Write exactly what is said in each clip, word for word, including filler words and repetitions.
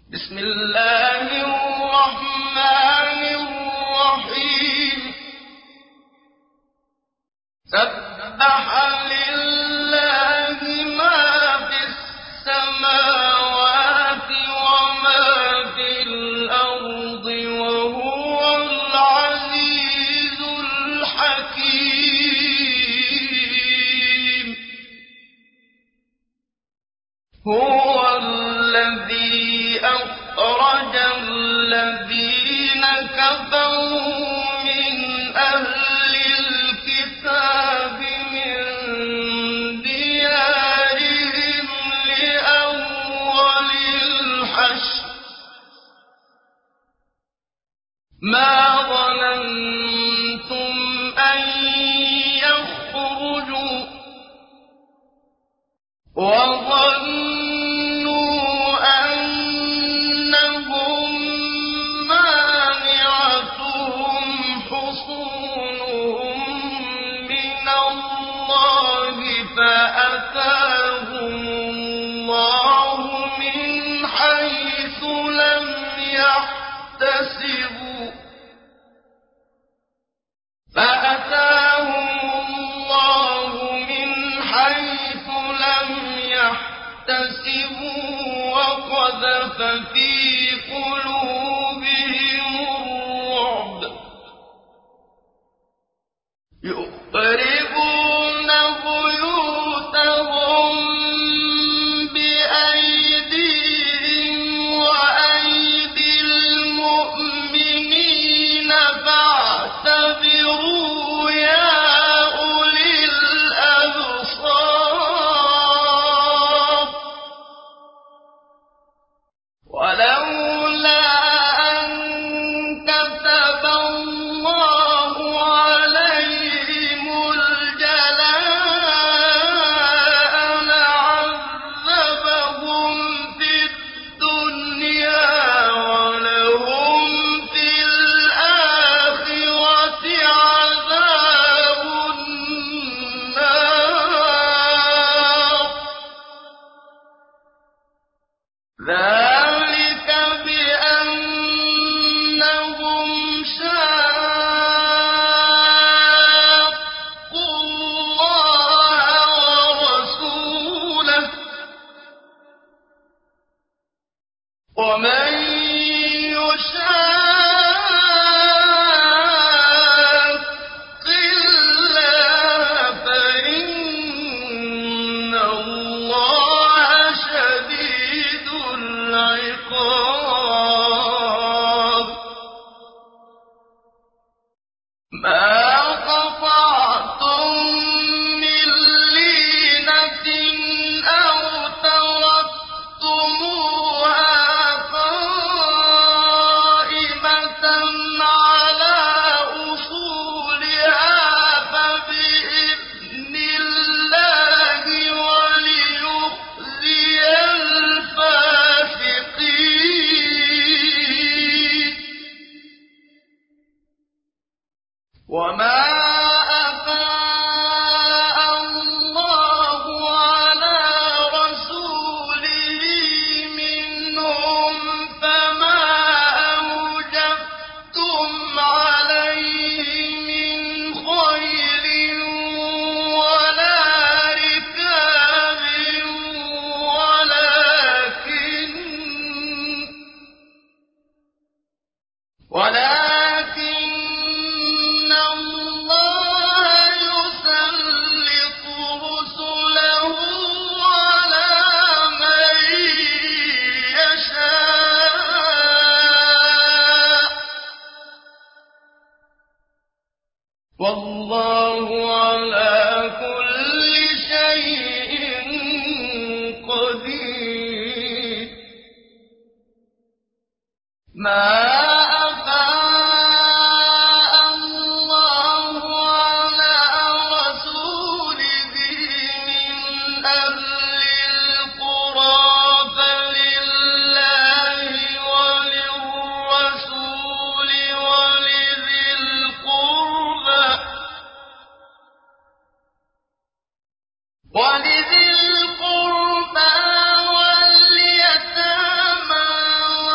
بسم الله الرحمن الرحيم سبح لله ما في السماوات وما في الأرض وهو العزيز الحكيم هو الذي أخرج الذين كفروا من أهل الكتاب من ديارهم لأول الحشر ما ظننتم أن يخرجوا وظنوا فأتاهم الله من حيث لم يحتسبوا فأتاهم الله من حيث لم يحتسبوا وقذف في قلوبهم الرعب يخربون بيوتهم بأيديهم وأيدي المؤمنين فاعتبروا يا أولي الأبصار ولولا أن كتب الله عليهم الجلاء لعذبهم في الدنيا ولهم في الآخرة عذاب النار ذلك بأنهم شاقوا الله ورسوله ومن يشاق الله فإن الله شديد العقاب ما قطعتم من لينة أو تركتموها قائمة على أصولها فبإذن الله وليخزي الفاسقين وما أفاء الله على رسوله منهم فما أوجفتم عليه من خيل ولا ركاب ولكن ولكن الله يسلط رسله على من يشاء والله على كل شيء قدير ما ولذي القربى واليتامى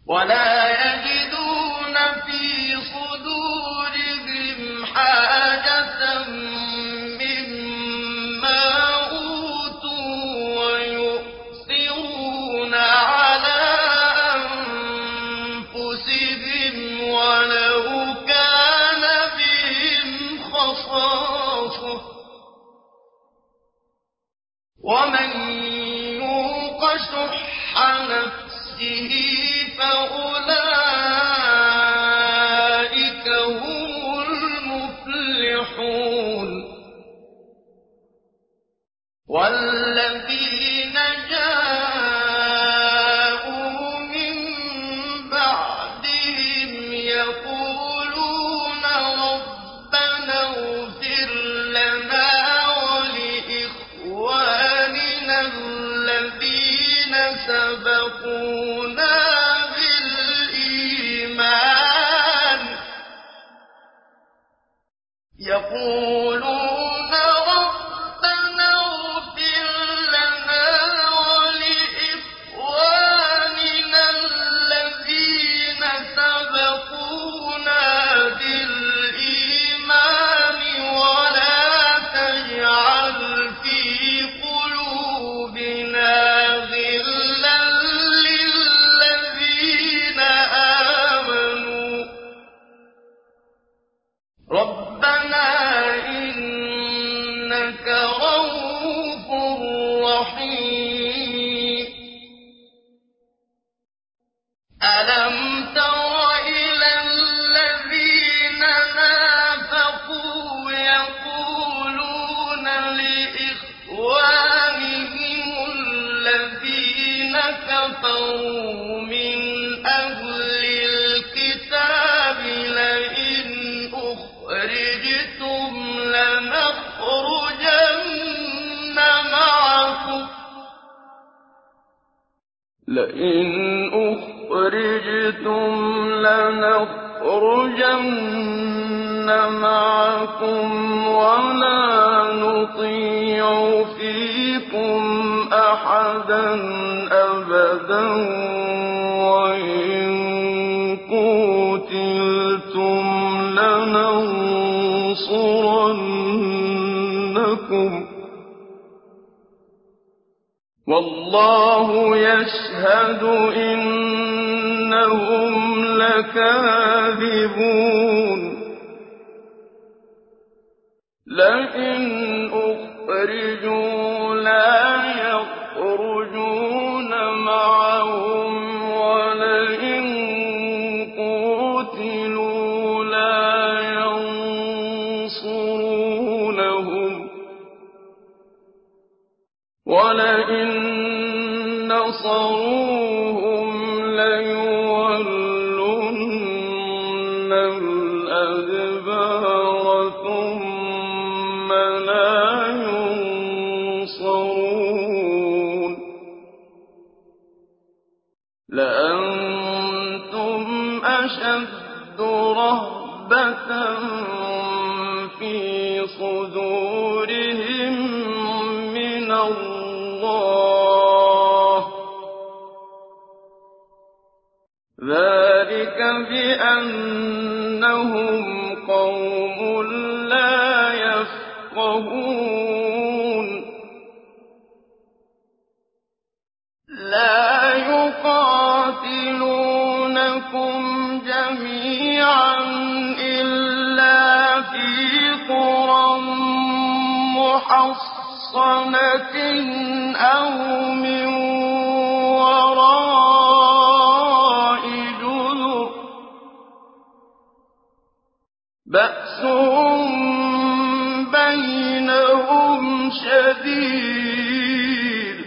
ولا يجدون في صدورهم حاجة مما أوتوا ويؤثرون على أنفسهم ولو كان بهم خصاصة ومن يوق شح نفسه فأولئك هم المفلحون والذين جاءوا من بعدهم يقولون ربنا اغفر لنا ولإخواننا الذين سبقونا بالإيمان يقولون ربنا اغفر لنا ولإخواننا الذين سبقونا بالإيمان ولا تجعل في قلوبنا غلا للذين آمنوا ربنا إنك رؤوف رحيم ألم تر إلى الذين نافقوا يقولون لإخوانهم الذين كفروا من أهل الكتاب لئن أخرجتم لنخرجن معكم لئن أخرجتم لنخرجن معكم ولا نطيع فيكم أحدا أبدا وإن قتلتم لننصرنكم والله يشهد إنهم لكاذبون لئن أخرجوا لا يخرجون معهم ولئن قتلوا لا ينصرونهم ولئن نصروهم ليولن الأدبار ثم لا ينصرون لأنتم أشد رهبة في صدورهم من الله ذلك بأنهم قوم لا يفقهون لا يقاتلونكم جميعا إلا في قرى محصنة أو من وراء جدر بأسهم بينهم شديد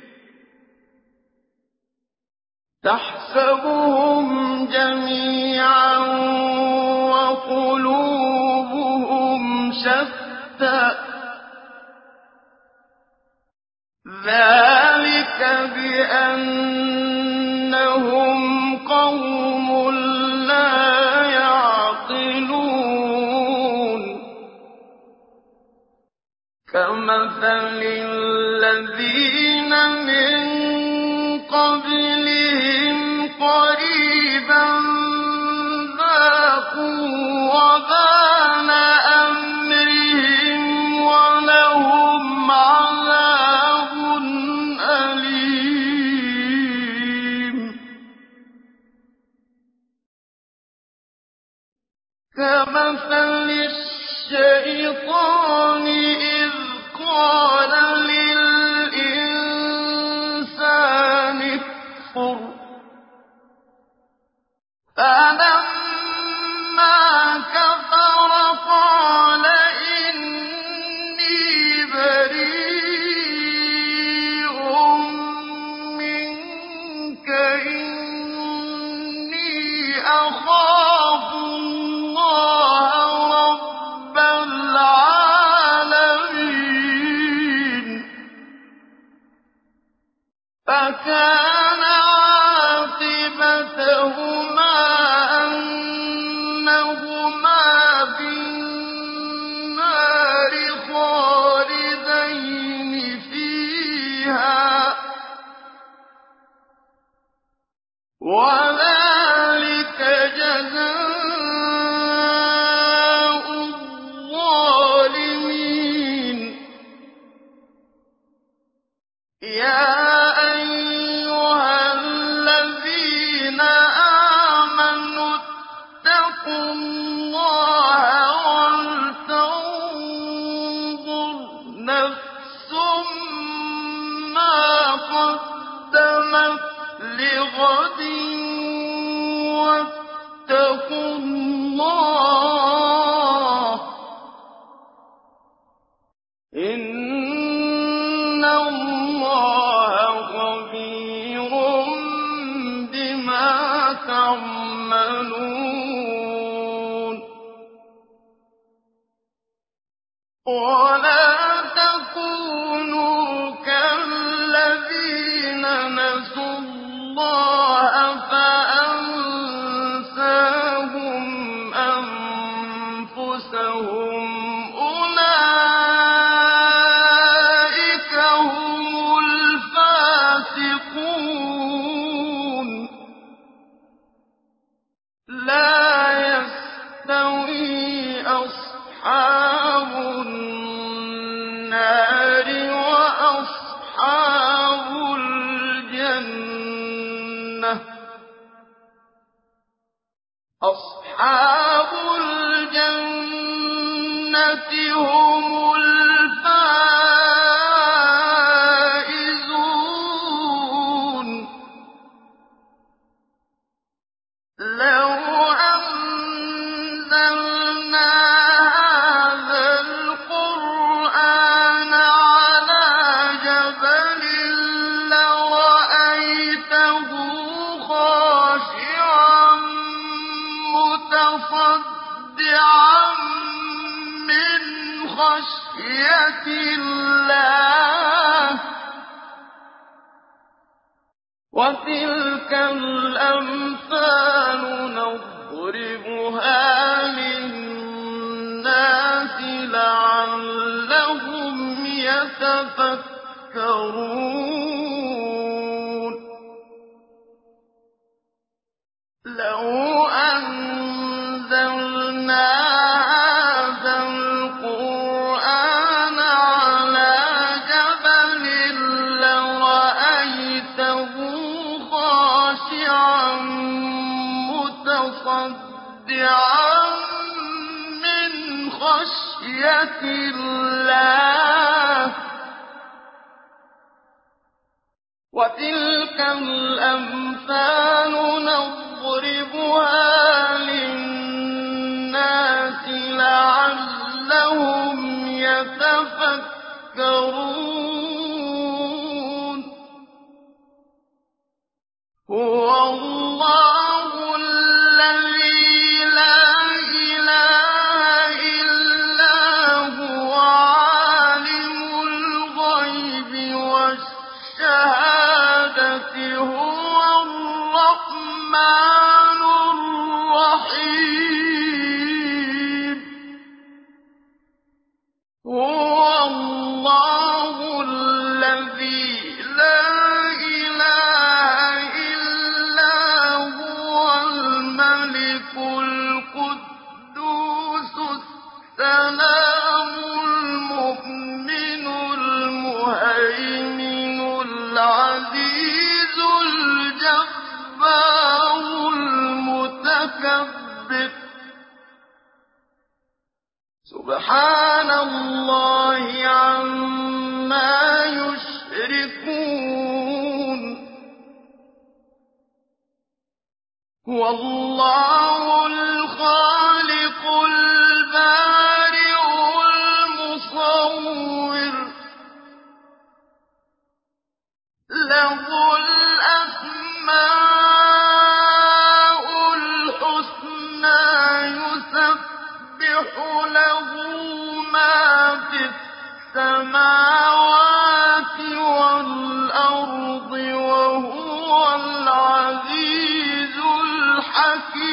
تحسبهم جميعا وقلوبهم شتى ذلك بأنهم قوم لا يعقلون كمثل الذين من قبلهم قريبا كمثل الشيطان إذ قال للإنسان اكفر فلما كفر قال إني بريء منك إني أخاف الله رب العالمين فكان عاقبتهما أنهما في النار خالدين فيها وذلك جزاء الظالمين يا أيها الذين آمنوا اتقوا الله ولتنظر نفس ما قدمت لغد واتقوا الله إن الله خبير بما تعملون ولا تكونوا كالذين نسوا الله فأنساهم أنفسهم أولئك هم الفاسقون لا يستوي أصحاب النار وأصحاب الجنة أصحاب الجنة هم الفائزون لو أنزلنا هذا القرآن على جبل لرأيته خاشعا متصدعا من خشية الله وتلك الأمثال نضربها للناس لعلهم يتفكرون لو أنزلنا هذا القرآن على جبل لرأيته خاشعا متصدعا من خشية الله وتلك الأمثال نضربها للناس لعلهم يتفكرون هو الله الذي لا إله إلا هو عالم الغيب والشهادة هو الرحمن الرحيم هو الله الذي لا إله إلا هو الملك القدوس السلام المؤمن المهيمن العزيز الجبار المتكبر هُوَ اللَّهُ الْخَالِقُ الْبَارِئُ الْمُصَوِّرُ ۖ لَهُ الْأَسْمَاءُ الْحُسْنَىٰ يُسَبِّحُ لَهُ مَا فِي السَّمَاوَاتِ وَالْأَرْضِ ۖ وَهُوَ الْعَزِيزُ الْحَكِيمُ.